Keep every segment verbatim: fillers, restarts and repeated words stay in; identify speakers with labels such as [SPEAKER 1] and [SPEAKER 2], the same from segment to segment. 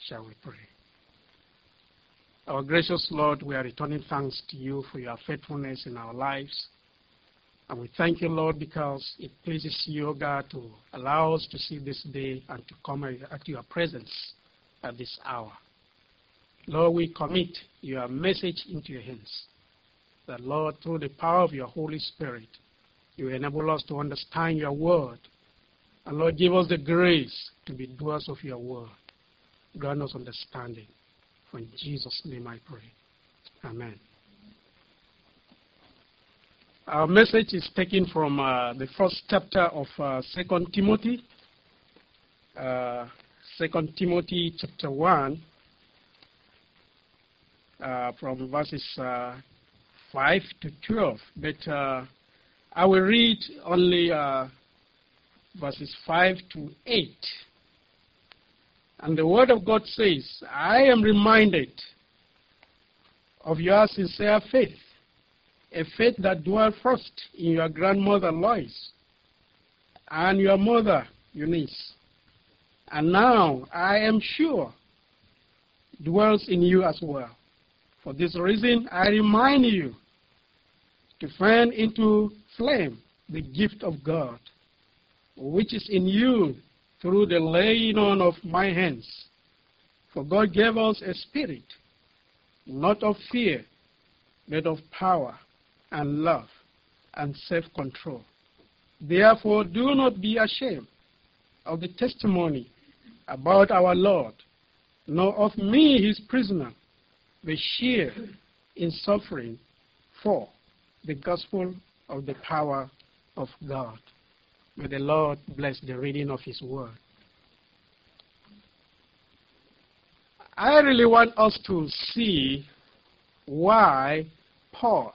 [SPEAKER 1] shall we pray. Our gracious Lord, we are returning thanks to you for your faithfulness in our lives. And we thank you, Lord, because it pleases you, O God, to allow us to see this day and to come at your presence at this hour. Lord, we commit your message into your hands. That, Lord, through the power of your Holy Spirit, you enable us to understand your word. And, Lord, give us the grace to be doers of your word. Grant us understanding. For in Jesus' name I pray. Amen. Our message is taken from uh, the first chapter of uh, Second Timothy. Uh, Second Timothy chapter one, uh, from verses uh, five to twelve. But uh, I will read only uh, verses five to eight. And the Word of God says, I am reminded of your sincere faith, a faith that dwelt first in your grandmother Lois and your mother Eunice, and now I am sure dwells in you as well. For this reason, I remind you to fan into flame the gift of God, which is in you through the laying on of my hands. For God gave us a spirit, not of fear, but of power and love and self-control. Therefore, do not be ashamed of the testimony about our Lord, nor of me, his prisoner, but share in suffering for the gospel of the power of God. May the Lord bless the reading of his word. I really want us to see why Paul,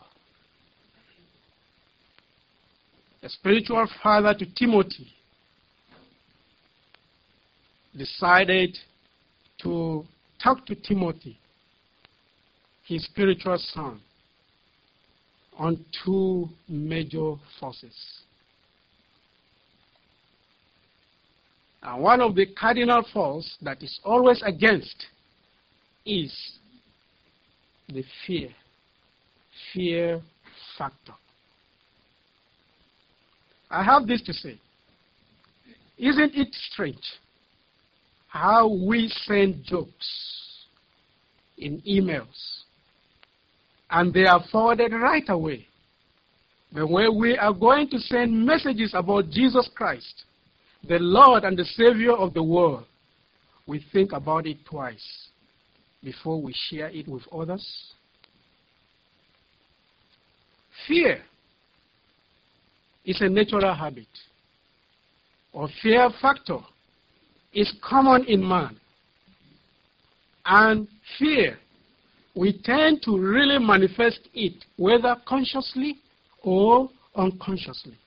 [SPEAKER 1] a spiritual father to Timothy, decided to talk to Timothy, his spiritual son, on two major forces. And one of the cardinal forces that is always against is the fear, fear factor. I have this to say. Isn't it strange how we send jokes in emails and they are forwarded right away? But when we are going to send messages about Jesus Christ, the Lord and the Savior of the world, we think about it twice before we share it with others. Fear is a natural habit, or fear factor is common in man. And fear, we tend to really manifest it, whether consciously or unconsciously.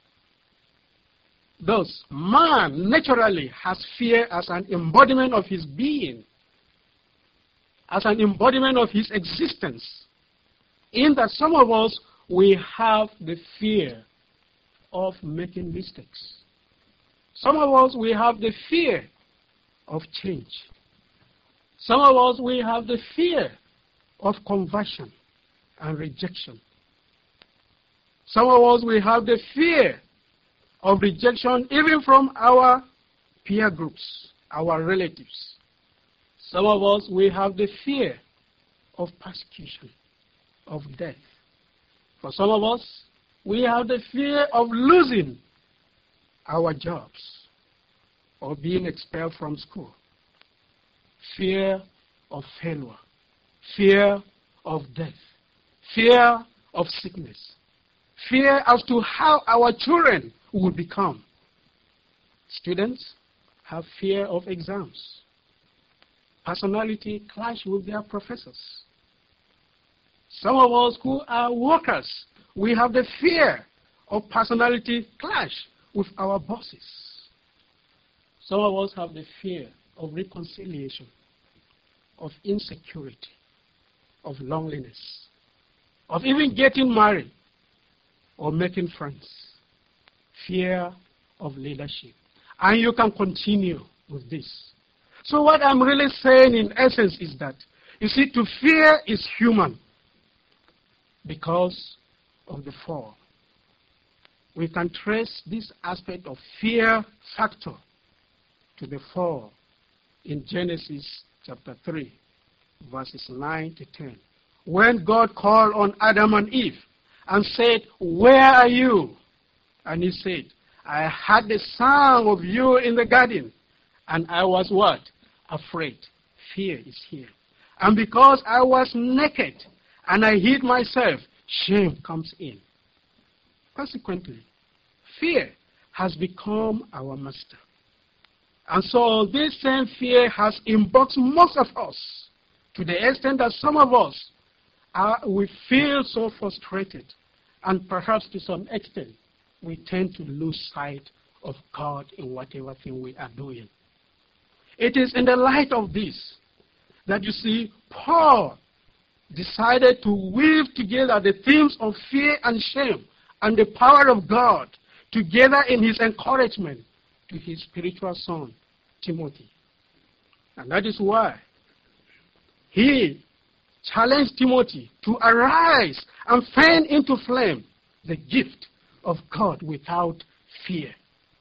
[SPEAKER 1] Thus, man naturally has fear as an embodiment of his being, as an embodiment of his existence, in that some of us, we have the fear of making mistakes. Some of us, we have the fear of change. Some of us, we have the fear of conversion and rejection. Some of us, we have the fear of rejection even from our peer groups, our relatives. Some of us, we have the fear of persecution, of death. For some of us, we have the fear of losing our jobs or being expelled from school. Fear of failure, fear of death, fear of sickness, fear as to how our children will become. Students have fear of exams. Personality clash with their professors. Some of us who are workers, we have the fear of personality clash with our bosses. Some of us have the fear of reconciliation, of insecurity, of loneliness, of even getting married or making friends. Fear of leadership. And you can continue with this. So what I'm really saying in essence is that, you see, to fear is human because of the fall. We can trace this aspect of fear factor to the fall in Genesis chapter three, verses nine to ten. When God called on Adam and Eve and said, "Where are you?" And he said, "I heard the sound of you in the garden, and I was what? Afraid." Fear is here. "And because I was naked and I hid myself," shame comes in. Consequently, fear has become our master. And so this same fear has embarked most of us, to the extent that some of us, are, we feel so frustrated, and perhaps to some extent, we tend to lose sight of God in whatever thing we are doing. It is in the light of this that, you see, Paul decided to weave together the themes of fear and shame and the power of God together in his encouragement to his spiritual son, Timothy. And that is why he challenged Timothy to arise and fan into flame the gift of God without fear.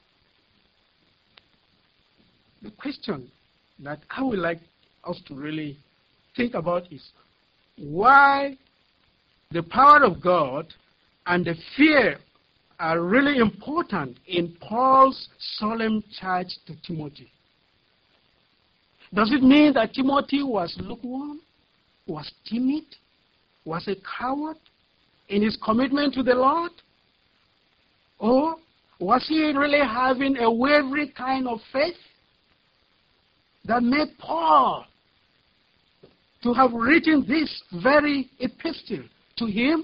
[SPEAKER 1] The question that I would like us to really think about is why the power of God and the fear are really important in Paul's solemn charge to Timothy. Does it mean that Timothy was lukewarm, was timid, was a coward in his commitment to the Lord? Or was he really having a wavering kind of faith that made Paul to have written this very epistle to him?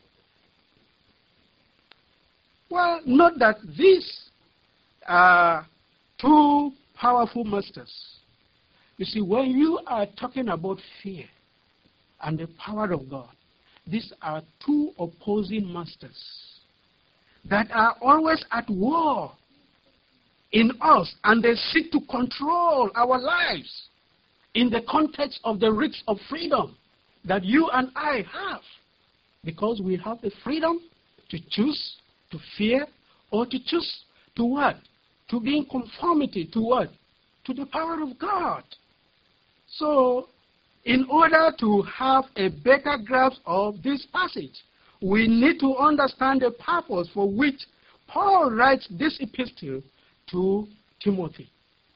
[SPEAKER 1] Well, note that these are two powerful masters. You see, when you are talking about fear and the power of God, these are two opposing masters that are always at war in us, and they seek to control our lives in the context of the risks of freedom that you and I have, because we have the freedom to choose to fear or to choose to what? To be in conformity to what? To the power of God. So, in order to have a better grasp of this passage, we need to understand the purpose for which Paul writes this epistle to Timothy.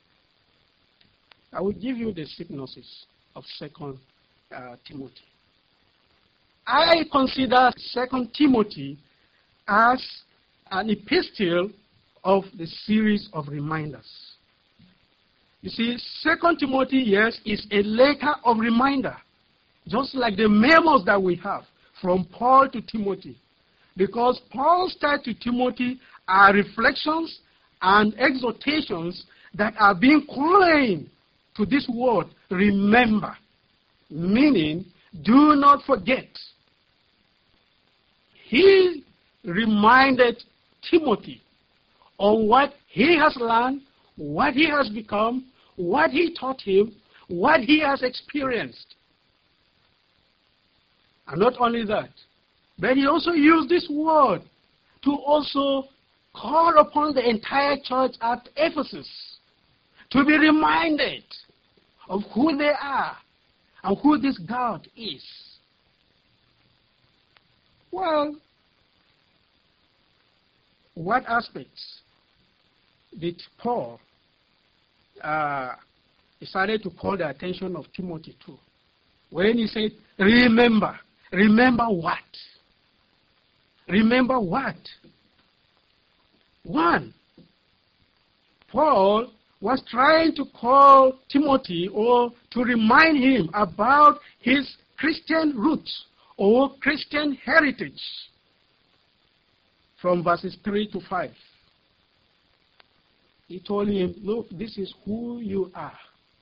[SPEAKER 1] I will give you the synopsis of Second uh, Timothy. I consider Second Timothy as an epistle of the series of reminders. You see, Second Timothy, yes, is a letter of reminder, just like the memos that we have from Paul to Timothy. Because Paul's letter to Timothy are reflections and exhortations that are being coined to this word, remember, meaning do not forget. He reminded Timothy on what he has learned, what he has become, what he taught him, what he has experienced. And not only that, but he also used this word to also call upon the entire church at Ephesus to be reminded of who they are and who this God is. Well, what aspects did Paul uh, decided to call the attention of Timothy to? When he said, remember, remember what? Remember what? One, Paul was trying to call Timothy or to remind him about his Christian roots or Christian heritage from verses three to five. He told him, look, this is who you are.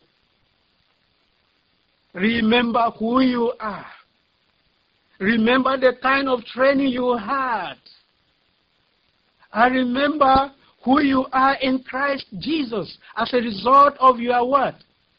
[SPEAKER 1] Remember who you are. Remember the kind of training you had. And remember who you are in Christ Jesus as a result of your what?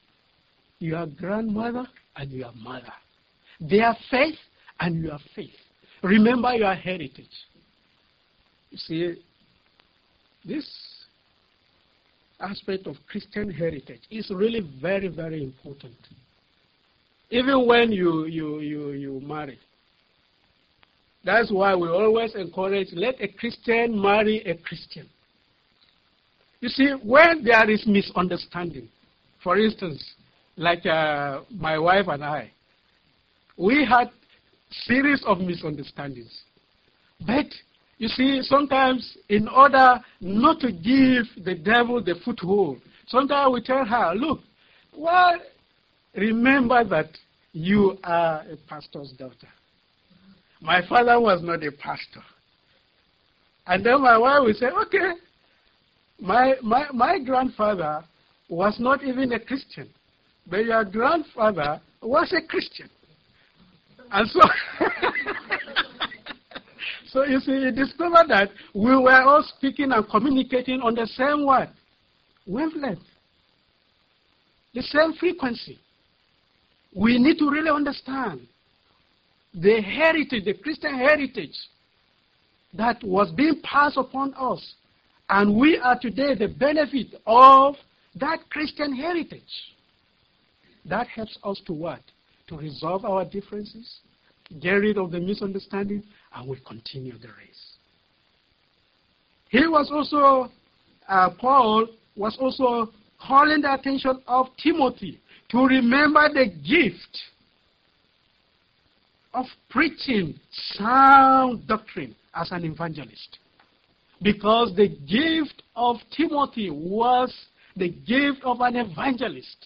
[SPEAKER 1] your grandmother and your mother. Their faith and your faith. Remember your heritage. You see, this aspect of Christian heritage is really very, very important. Even when you, you, you, you marry. That's why we always encourage, let a Christian marry a Christian. You see, when there is misunderstanding, for instance, like uh, my wife and I, we had series of misunderstandings. But, you see, sometimes in order not to give the devil the foothold, sometimes we tell her, look, well, remember that you are a pastor's daughter. My father was not a pastor. And then my wife will say, okay, my, my, my grandfather was not even a Christian, but your grandfather was a Christian. And so, so you see, you discover that we were all speaking and communicating on the same what? Wavelength. The same frequency. We need to really understand the heritage, the Christian heritage that was being passed upon us. And we are today the benefit of that Christian heritage. That helps us to what? To resolve our differences, get rid of the misunderstanding, and we continue the race. He was also, uh, Paul was also calling the attention of Timothy to remember the gift of preaching sound doctrine as an evangelist. Because the gift of Timothy was the gift of an evangelist.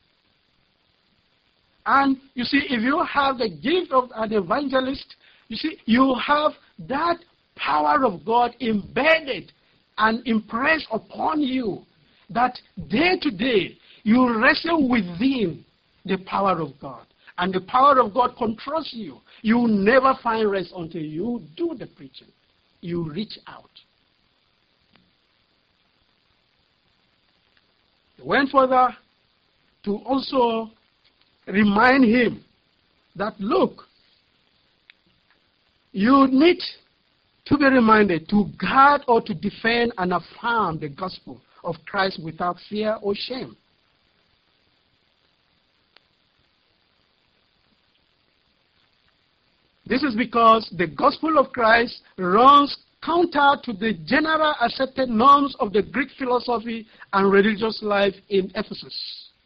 [SPEAKER 1] And you see, if you have the gift of an evangelist, you see, you have that power of God embedded and impressed upon you, that day to day you wrestle within the power of God. And the power of God controls you. You will never find rest until you do the preaching. You reach out. He went further to also remind him that, look, you need to be reminded to guard or to defend and affirm the gospel of Christ without fear or shame. This is because the gospel of Christ runs counter to the general accepted norms of the Greek philosophy and religious life in Ephesus.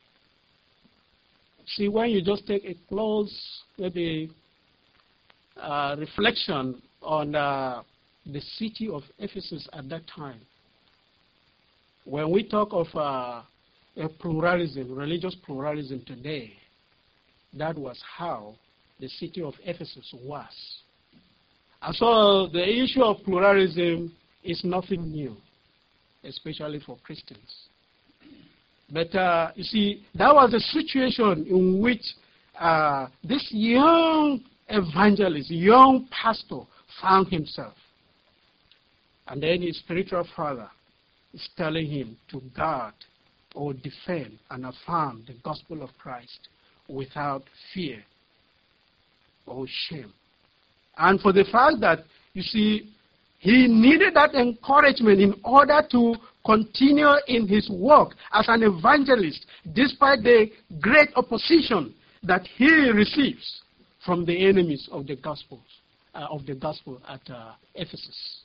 [SPEAKER 1] See, when you just take a close, maybe, uh, reflection on uh, the city of Ephesus at that time, when we talk of uh, a pluralism, religious pluralism today, that was how the city of Ephesus was. And so the issue of pluralism is nothing new, especially for Christians. But uh, you see, that was a situation in which uh, this young evangelist, young pastor found himself. And then his spiritual father is telling him to guard or defend and affirm the gospel of Christ without fear or shame. And for the fact that, you see, he needed that encouragement in order to continue in his work as an evangelist, despite the great opposition that he receives from the enemies of the gospel, uh, of the gospel at uh, Ephesus.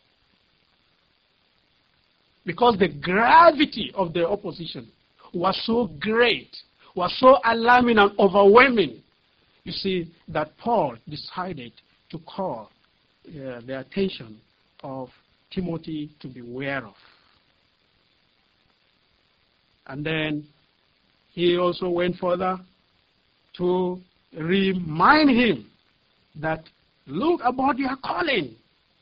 [SPEAKER 1] Because the gravity of the opposition was so great, was so alarming and overwhelming, you see, that Paul decided to call uh, the attention of Timothy to be aware of. And then he also went further to remind him that, look about your calling.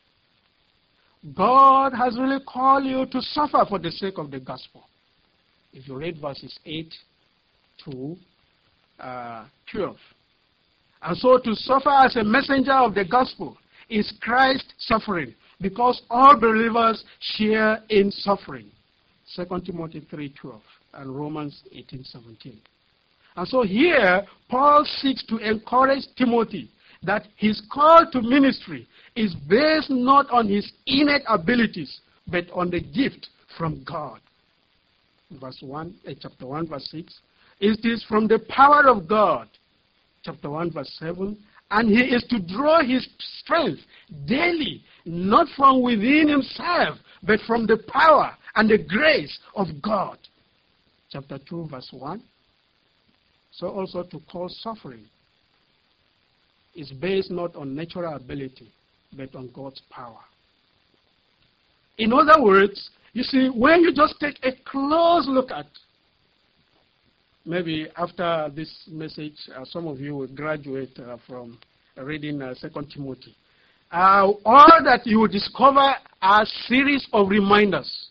[SPEAKER 1] God has really called you to suffer for the sake of the gospel. If you read verses eight to uh, twelve. And so to suffer as a messenger of the gospel is Christ's suffering, because all believers share in suffering. Second Timothy three twelve and Romans eighteen seventeen. And so here, Paul seeks to encourage Timothy that his call to ministry is based not on his innate abilities, but on the gift from God. Verse one, uh, chapter one, verse six. It is from the power of God. Chapter one, verse seven. And he is to draw his strength daily, not from within himself, but from the power and the grace of God. Chapter two, verse one. So also to cause suffering is based not on natural ability, but on God's power. In other words, you see, when you just take a close look at, maybe after this message, uh, some of you will graduate uh, from reading uh, Second Timothy. Uh, all that you will discover are a series of reminders.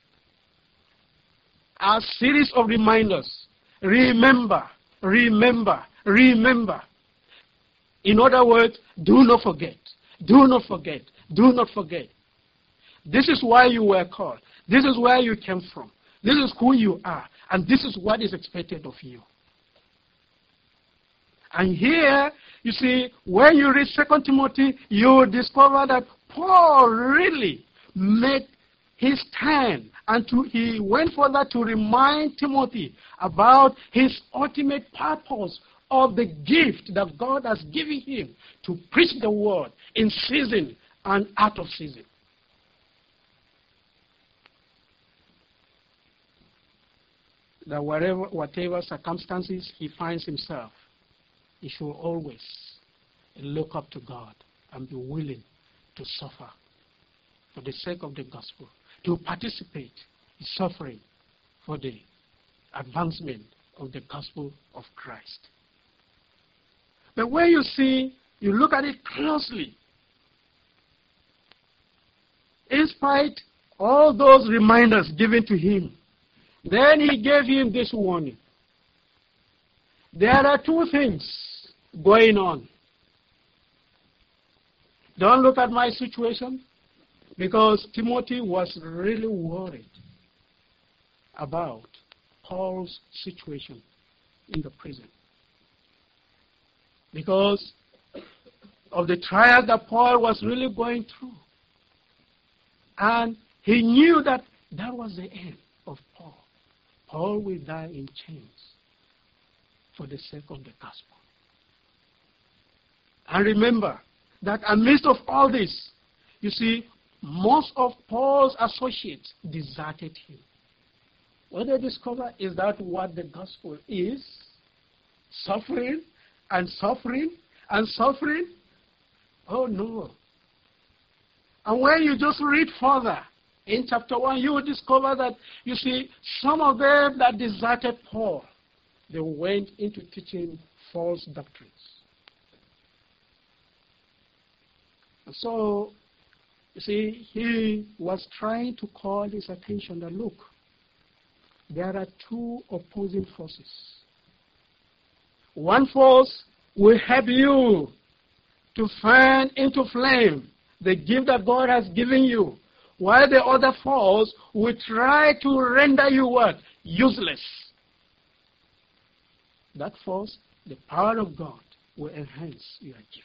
[SPEAKER 1] A series of reminders. Remember, remember, remember. In other words, do not forget. Do not forget. Do not forget. This is why you were called. This is where you came from. This is who you are. And this is what is expected of you. And here, you see, when you read Second Timothy, you will discover that Paul really made his stand. And to, he went further to remind Timothy about his ultimate purpose of the gift that God has given him to preach the word in season and out of season. That whatever, whatever circumstances he finds himself, he should always look up to God and be willing to suffer for the sake of the gospel, to participate in suffering for the advancement of the gospel of Christ. But when you see, you look at it closely, in spite of all those reminders given to him, then he gave him this warning. There are two things going on. Don't look at my situation, because Timothy was really worried about Paul's situation in the prison. Because of the trial that Paul was really going through. And he knew that that was the end of Paul. Paul will die in chains for the sake of the gospel. And remember that amidst of all this, you see, most of Paul's associates deserted him. What they discover is that what the gospel is, suffering and suffering and suffering. Oh no. And when you just read further, in chapter one, you will discover that, you see, some of them that deserted Paul, they went into teaching false doctrines. And so, you see, he was trying to call his attention that, look, there are two opposing forces. One force will help you to fan into flame the gift that God has given you, while the other force will try to render you what? Useless. That force, the power of God, will enhance your gift.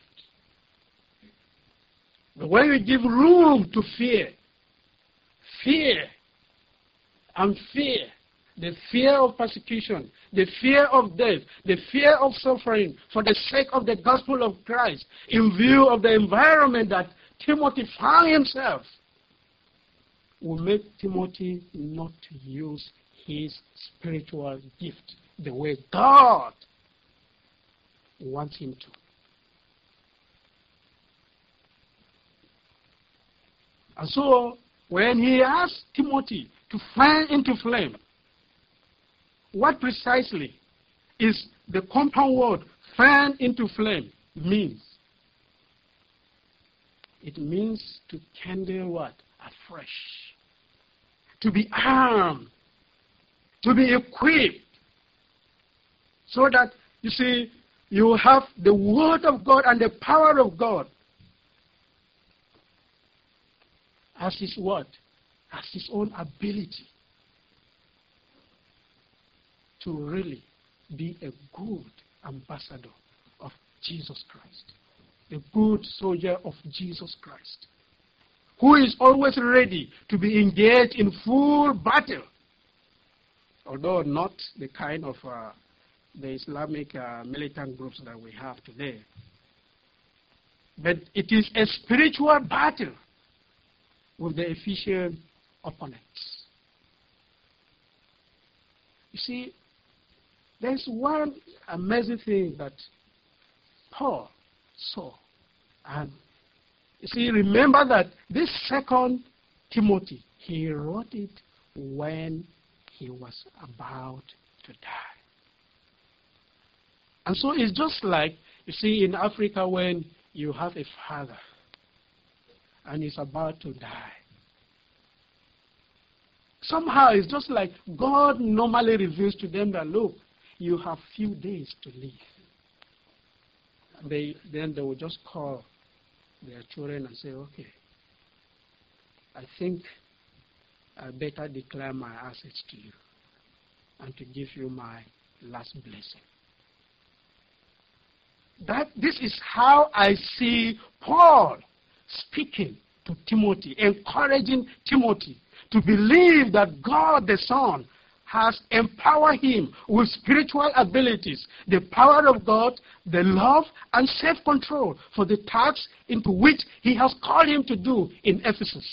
[SPEAKER 1] But when you give room to fear, fear and fear, the fear of persecution, the fear of death, the fear of suffering for the sake of the gospel of Christ, in view of the environment that Timothy found himself, will make Timothy not to use his spiritual gift the way God wants him to. And so, when he asked Timothy to fan into flame, what precisely is the compound word fan into flame means? It means to kindle what? Afresh. To be armed. To be equipped. So that, you see, you have the word of God and the power of God as his word, as his own ability to really be a good ambassador of Jesus Christ, a good soldier of Jesus Christ, who is always ready to be engaged in full battle, although not the kind of uh, the Islamic uh, militant groups that we have today. But it is a spiritual battle with the Ephesian opponents. You see, there's one amazing thing that Paul saw. And you see, remember that this second Timothy, he wrote it when he was about to die. And so it's just like, you see, in Africa when you have a father and he's about to die. Somehow it's just like God normally reveals to them that, look, you have few days to live. They, then they will just call their children and say, okay, I think I better declare my assets to you and to give you my last blessing. That this is how I see Paul speaking to Timothy, encouraging Timothy to believe that God the Son has empowered him with spiritual abilities, the power of God, the love, and self-control for the tasks into which he has called him to do in Ephesus.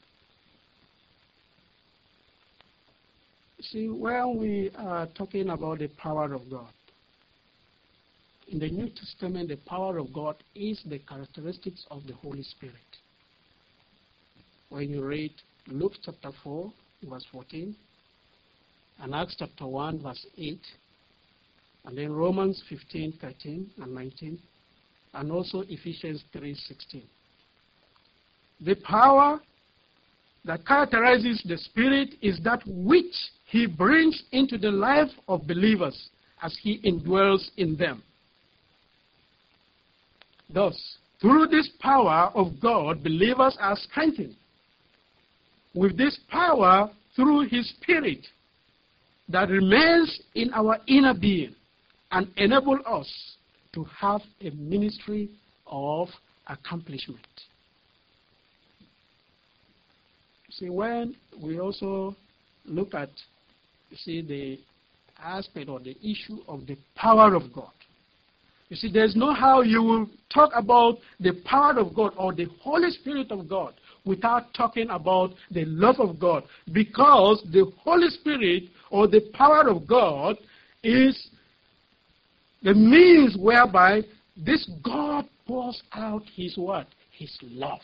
[SPEAKER 1] See, when we are talking about the power of God, in the New Testament, the power of God is the characteristics of the Holy Spirit. When you read Luke chapter four, verse fourteen, and Acts chapter one, verse eight, and then Romans fifteen, thirteen, and nineteen, and also Ephesians three, sixteen. The power that characterizes the Spirit is that which he brings into the life of believers as he indwells in them. Thus, through this power of God, believers are strengthened with this power through his Spirit that remains in our inner being and enable us to have a ministry of accomplishment. See, when we also look at, you see, the aspect or the issue of the power of God, you see, there's no how you will talk about the power of God or the Holy Spirit of God without talking about the love of God, because the Holy Spirit or the power of God is the means whereby this God pours out his what? His love.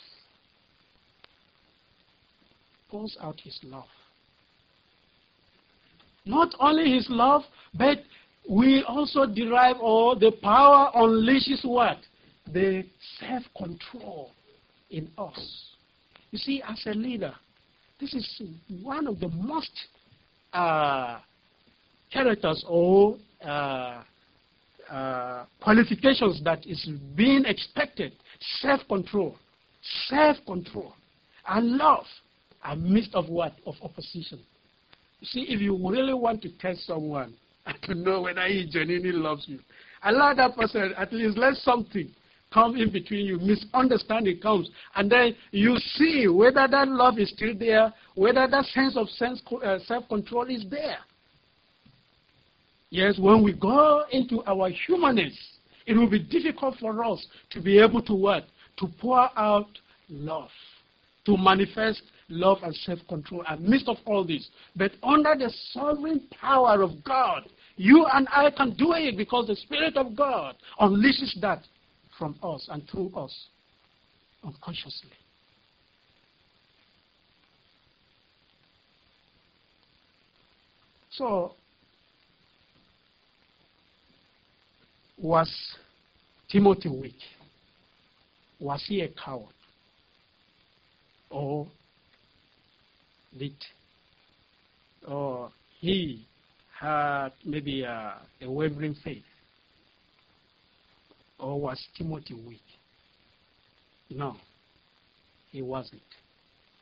[SPEAKER 1] Pours out his love. Not only his love, but we also derive, or the power unleashes what? The self-control in us. You see, as a leader, this is one of the most uh, characters or uh, uh, qualifications that is being expected. Self-control. Self-control. And love amidst of what? Of opposition. You see, if you really want to test someone and to know whether he genuinely loves you, allow that person at least let something come in between you, misunderstanding comes, and then you see whether that love is still there, whether that sense of sense, uh, self-control is there. Yes, when we go into our humanness, it will be difficult for us to be able to what? To pour out love, to manifest love and self-control amidst of all this. But under the sovereign power of God, you and I can do it because the Spirit of God unleashes that from us and through us unconsciously. So, was Timothy weak? Was he a coward? Or did or he had maybe a, a wavering faith? Or was Timothy weak? No, he wasn't.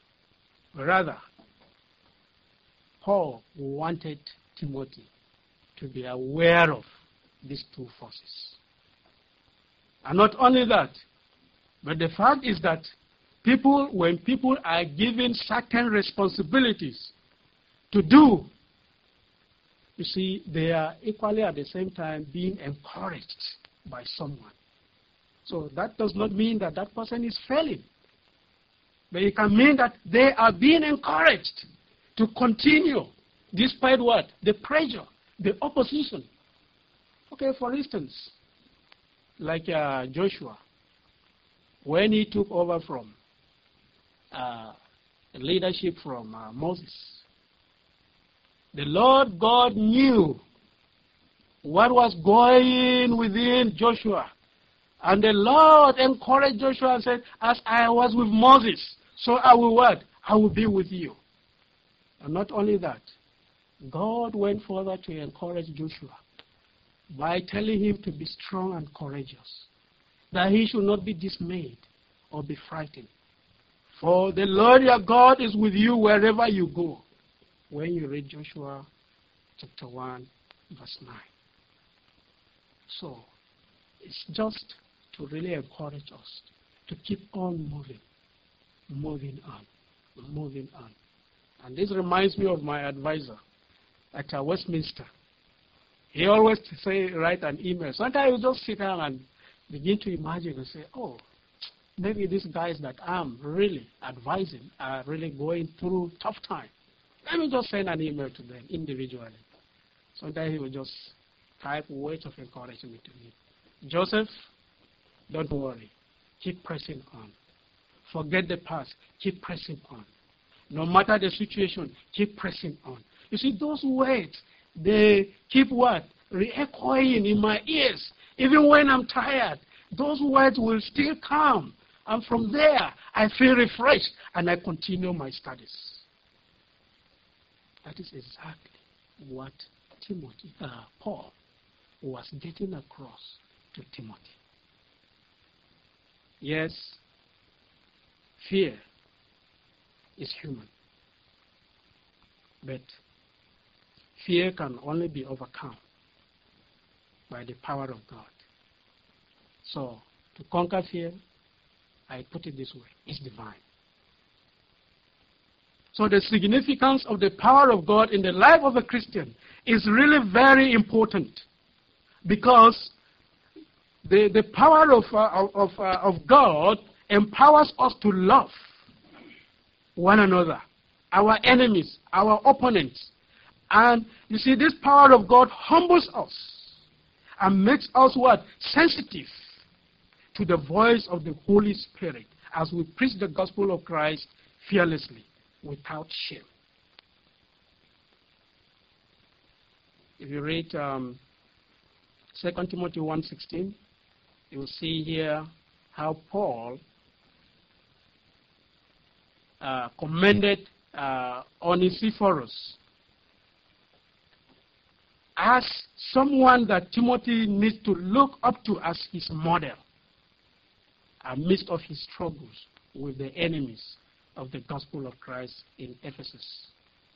[SPEAKER 1] Rather, Paul wanted Timothy to be aware of these two forces. And not only that, but the fact is that people, when people are given certain responsibilities to do, you see, they are equally at the same time being encouraged by someone. So that does not mean that that person is failing. But it can mean that they are being encouraged to continue despite what? The pressure, the opposition. Okay, for instance, like uh, Joshua, when he took over from uh, leadership from uh, Moses, the Lord God knew what was going within Joshua. And the Lord encouraged Joshua and said, as I was with Moses, so I will what? I will be with you. And not only that, God went further to encourage Joshua by telling him to be strong and courageous, that he should not be dismayed or be frightened. For the Lord your God is with you wherever you go. When you read Joshua chapter one, verse nine. So, it's just to really encourage us to keep on moving, moving on, moving on. And this reminds me of my advisor at uh, Westminster. He always say, write an email. Sometimes you just sit down and begin to imagine and say, oh, maybe these guys that I'm really advising are really going through tough time. Let me just send an email to them individually. Sometimes he will just type words of encouragement to me. Joseph, don't worry. Keep pressing on. Forget the past. Keep pressing on. No matter the situation, keep pressing on. You see, those words, they keep what? Re-echoing in my ears. Even when I'm tired, those words will still come. And from there, I feel refreshed and I continue my studies. That is exactly what Timothy, uh, Paul was getting across to Timothy. Yes, fear is human. But fear can only be overcome by the power of God. So, to conquer fear, I put it this way, it's divine. So the significance of the power of God in the life of a Christian is really very important, because the, the power of, uh, of, uh, of God empowers us to love one another, our enemies, our opponents. And you see, this power of God humbles us and makes us what? Sensitive to the voice of the Holy Spirit as we preach the gospel of Christ fearlessly, without shame. If you read um, Second Timothy one sixteen, you will see here how Paul uh, commended uh, Onesiphorus as someone that Timothy needs to look up to as his model amidst of his struggles with the enemies of the gospel of Christ in Ephesus.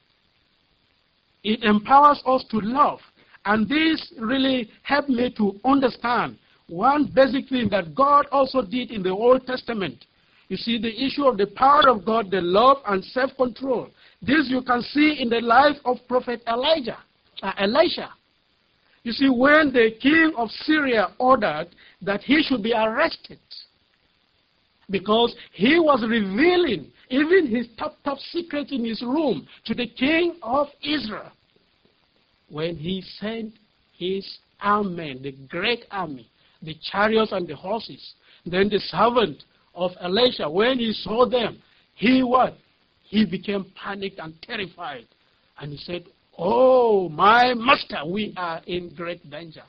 [SPEAKER 1] It empowers us to love, and this really helped me to understand one basic thing that God also did in the Old Testament. You see, the issue of the power of God, the love and self-control. This you can see in the life of Prophet Elijah, uh, Elisha. You see, when the king of Syria ordered that he should be arrested, because he was revealing even his top, top secret in his room to the king of Israel, when he sent his army, the great army, the chariots and the horses, then the servant of Elisha, when he saw them, he what? He became panicked and terrified. And he said, oh, my master, we are in great danger.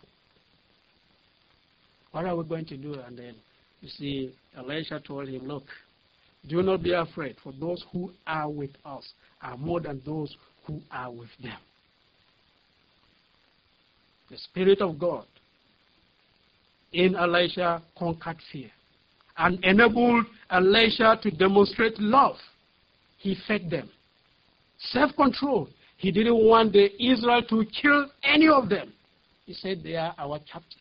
[SPEAKER 1] What are we going to do? And then, you see, Elisha told him, look, do not be afraid, for those who are with us are more than those who are with them. The Spirit of God in Elisha conquered fear and enabled Elisha to demonstrate love. He fed them. Self-control. He didn't want the Israel to kill any of them. He said they are our captives.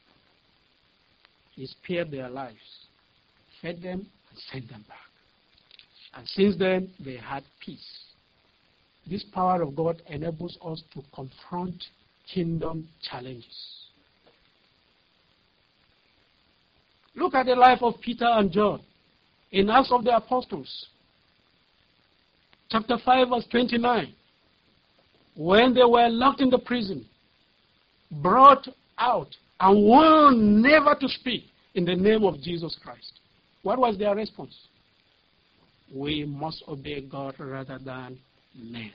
[SPEAKER 1] He spared their lives, fed them, and sent them back. And since then, they had peace. This power of God enables us to confront kingdom challenges. Look at the life of Peter and John in Acts of the Apostles, chapter five, verse twenty-nine. When they were locked in the prison, brought out, and warned never to speak in the name of Jesus Christ. What was their response? We must obey God rather than men.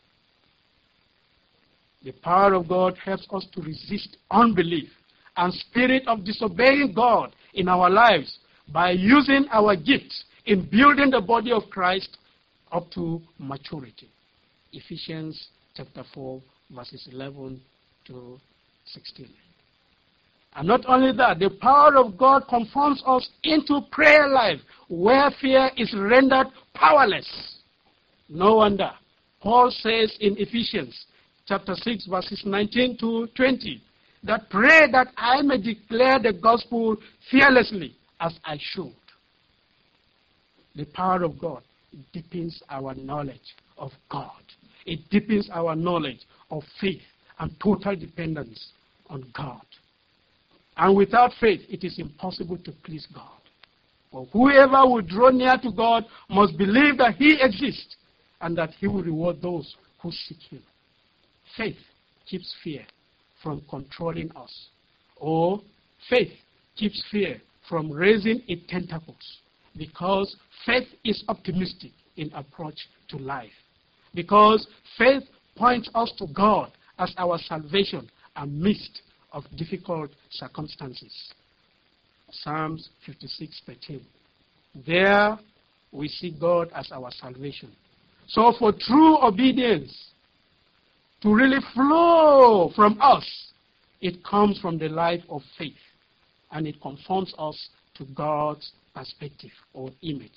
[SPEAKER 1] The power of God helps us to resist unbelief and spirit of disobeying God in our lives by using our gifts in building the body of Christ up to maturity. Ephesians chapter four, verses eleven to sixteen. And not only that, the power of God conforms us into prayer life where fear is rendered powerless. No wonder. Paul says in Ephesians chapter six, verses nineteen to twenty, that pray that I may declare the gospel fearlessly as I should. The power of God deepens our knowledge of God. It deepens our knowledge of faith and total dependence on God. And without faith, it is impossible to please God. For whoever will draw near to God must believe that He exists and that He will reward those who seek Him. Faith keeps fear from controlling us. Or faith keeps fear from raising its tentacles, because faith is optimistic in approach to life. Because faith points us to God as our salvation amidst of difficult circumstances. Psalms fifty-six, thirteen. There we see God as our salvation. So for true obedience to really flow from us, it comes from the life of faith, and it conforms us to God's perspective or image.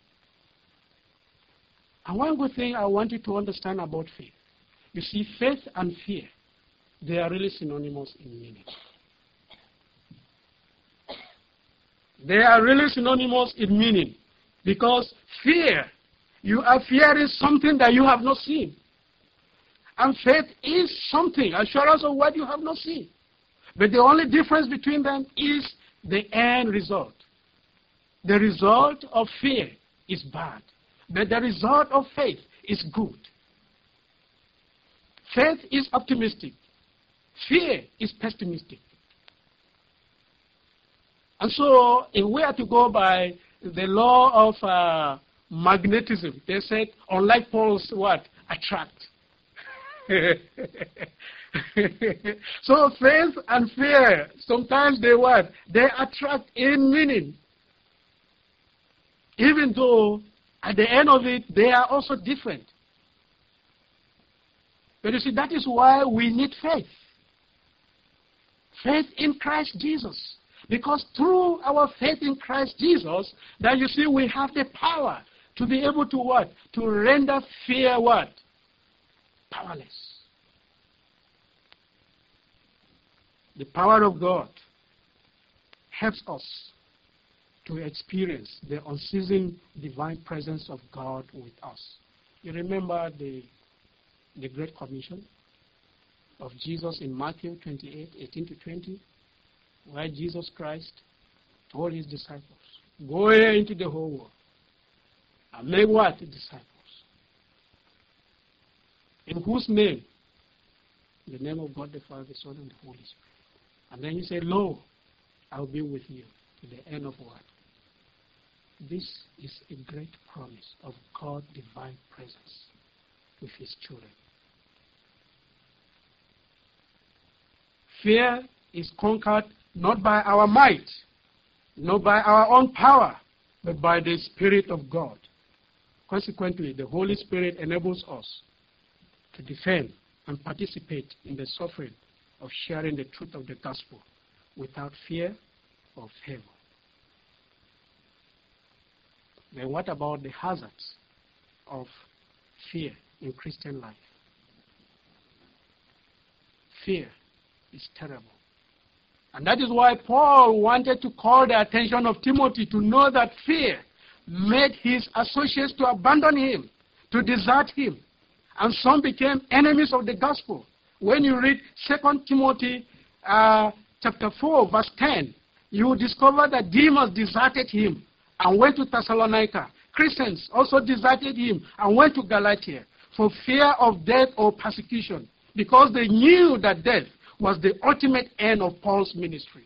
[SPEAKER 1] And one good thing I want you to understand about faith, you see, faith and fear, they are really synonymous in meaning. They are really synonymous in meaning, because fear, you are fearing something that you have not seen. And faith is something, assurance of what you have not seen. But the only difference between them is the end result. The result of fear is bad, but the result of faith is good. Faith is optimistic. Fear is pessimistic. And so, if we are to go by the law of uh, magnetism, they said, unlike poles, what? Attract. So faith and fear, sometimes they what? They attract in meaning. Even though at the end of it, they are also different. But you see, that is why we need faith. Faith in Christ Jesus. Because through our faith in Christ Jesus, that you see, we have the power to be able to what? To render fear what? Powerless. The power of God helps us to experience the unceasing divine presence of God with us. You remember the, the Great Commission of Jesus in Matthew twenty-eight, eighteen to twenty, where Jesus Christ told his disciples, go into the whole world and make what? Disciples. In whose name? In the name of God the Father, the Son, and the Holy Spirit. And then he said, lo, I will be with you to the end of what? This is a great promise of God's divine presence with his children. Fear is conquered not by our might, not by our own power, but by the Spirit of God. Consequently, the Holy Spirit enables us to defend and participate in the suffering of sharing the truth of the gospel without fear or favor. Then what about the hazards of fear in Christian life? Fear is terrible. And that is why Paul wanted to call the attention of Timothy to know that fear made his associates to abandon him, to desert him. And some became enemies of the gospel. When you read Second Timothy uh, chapter four, verse ten, you will discover that Demas deserted him and went to Thessalonica. Christians also deserted him and went to Galatia for fear of death or persecution, because they knew that death was the ultimate end of Paul's ministry.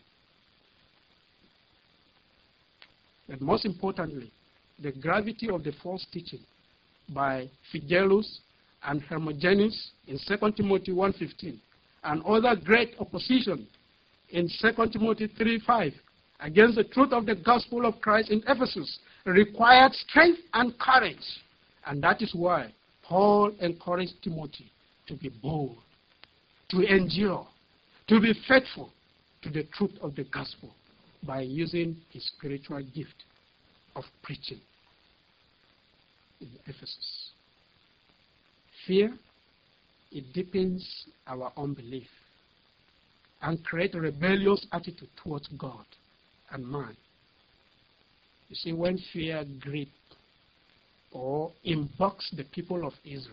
[SPEAKER 1] But most importantly, the gravity of the false teaching by Phygellus and Hermogenes in Second Timothy one fifteen, and other great opposition in Second Timothy three five against the truth of the gospel of Christ in Ephesus required strength and courage. And that is why Paul encouraged Timothy to be bold, to endure, to be faithful to the truth of the gospel by using his spiritual gift of preaching in Ephesus. Fear, it deepens our unbelief and creates a rebellious attitude towards God and man. You see, when fear grips or invokes the people of Israel,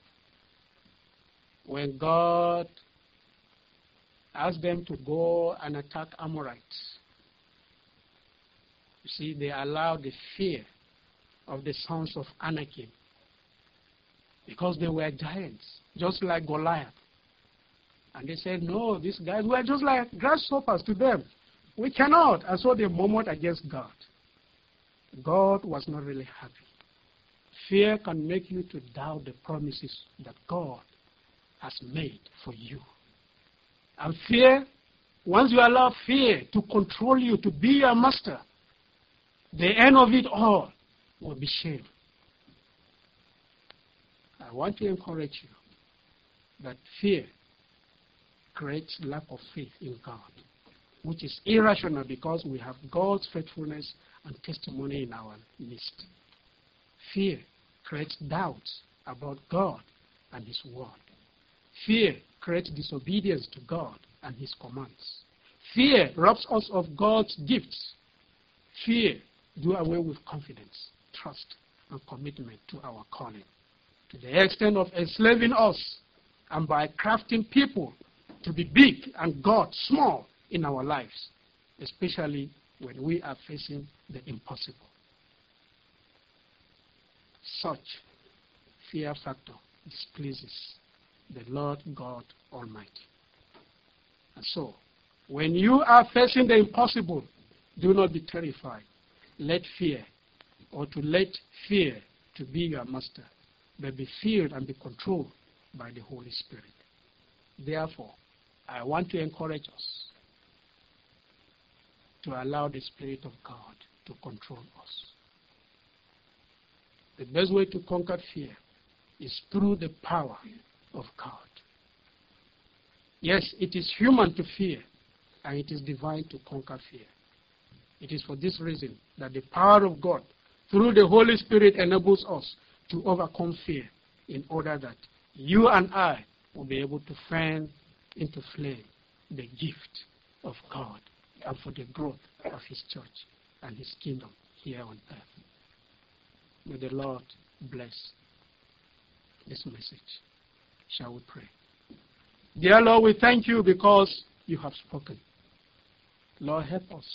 [SPEAKER 1] when God asked them to go and attack Amorites, you see, they allowed the fear of the sons of Anakim, because they were giants, just like Goliath. And they said, no, these guys were just like grasshoppers to them. We cannot. And so they murmured against God. God was not really happy. Fear can make you to doubt the promises that God has made for you. And fear, once you allow fear to control you, to be your master, the end of it all will be shame. I want to encourage you that fear creates lack of faith in God, which is irrational because we have God's faithfulness and testimony in our midst. Fear creates doubts about God and His word. Fear creates disobedience to God and His commands. Fear robs us of God's gifts. Fear do away with confidence, trust, and commitment to our calling, to the extent of enslaving us and by crafting people to be big and God small in our lives, especially when we are facing the impossible. Such fear factor displeases the Lord God Almighty. And so, when you are facing the impossible, do not be terrified. Let fear, or to let fear to be your master, but be filled and be controlled by the Holy Spirit. Therefore, I want to encourage us to allow the Spirit of God to control us. The best way to conquer fear is through the power of God. Yes, it is human to fear, and it is divine to conquer fear. It is for this reason that the power of God through the Holy Spirit enables us to overcome fear, in order that you and I will be able to fan into flame the gift of God and for the growth of His church and His kingdom here on earth. May the Lord bless this message. Shall we pray? Dear Lord, we thank you because you have spoken. Lord, help us.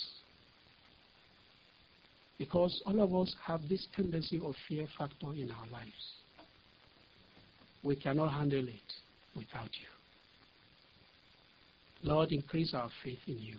[SPEAKER 1] Because all of us have this tendency of fear factor in our lives. We cannot handle it without you. Lord, increase our faith in you.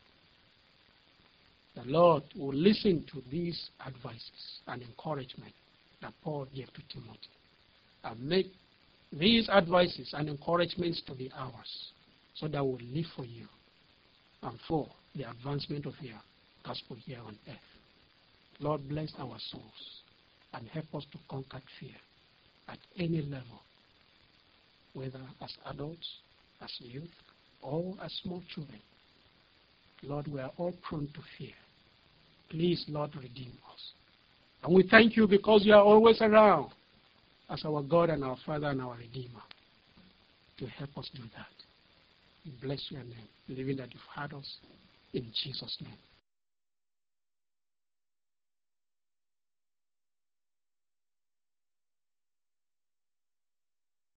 [SPEAKER 1] The Lord will listen to these advices and encouragement that Paul gave to Timothy, and make these advices and encouragements to be ours, so that we'll live for you and for the advancement of your gospel here on earth. Lord, bless our souls and help us to conquer fear at any level, whether as adults, as youth, or as small children. Lord, we are all prone to fear. Please, Lord, redeem us. And we thank you because you are always around as our God and our Father and our Redeemer to help us do that. We bless your name, believing that you've heard us. In Jesus' name.